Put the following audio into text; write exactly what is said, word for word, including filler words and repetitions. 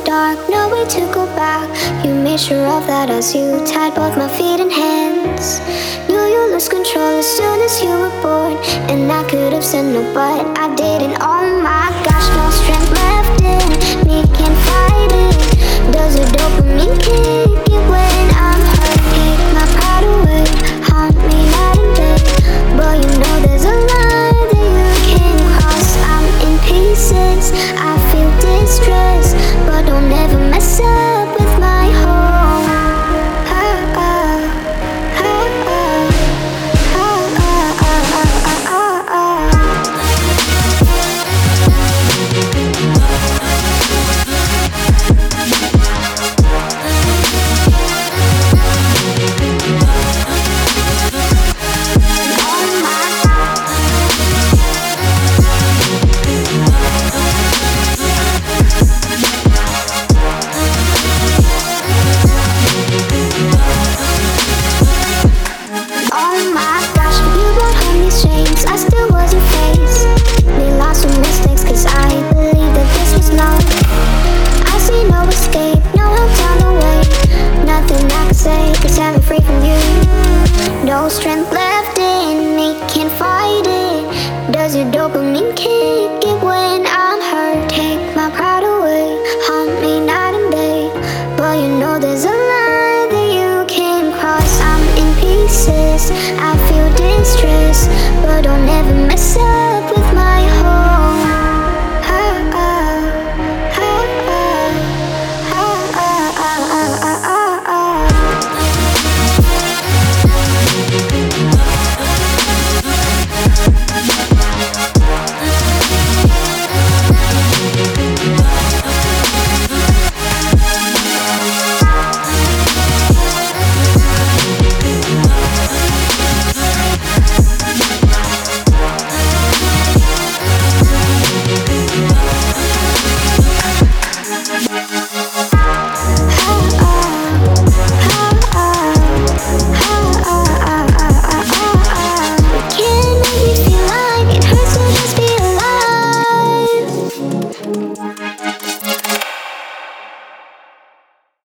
dark, no way to go back. You made sure of that as you tied both my feet and hands. Knew you lose control as soon as you were born, and I could have said no, but I didn't. Oh my gosh, no strength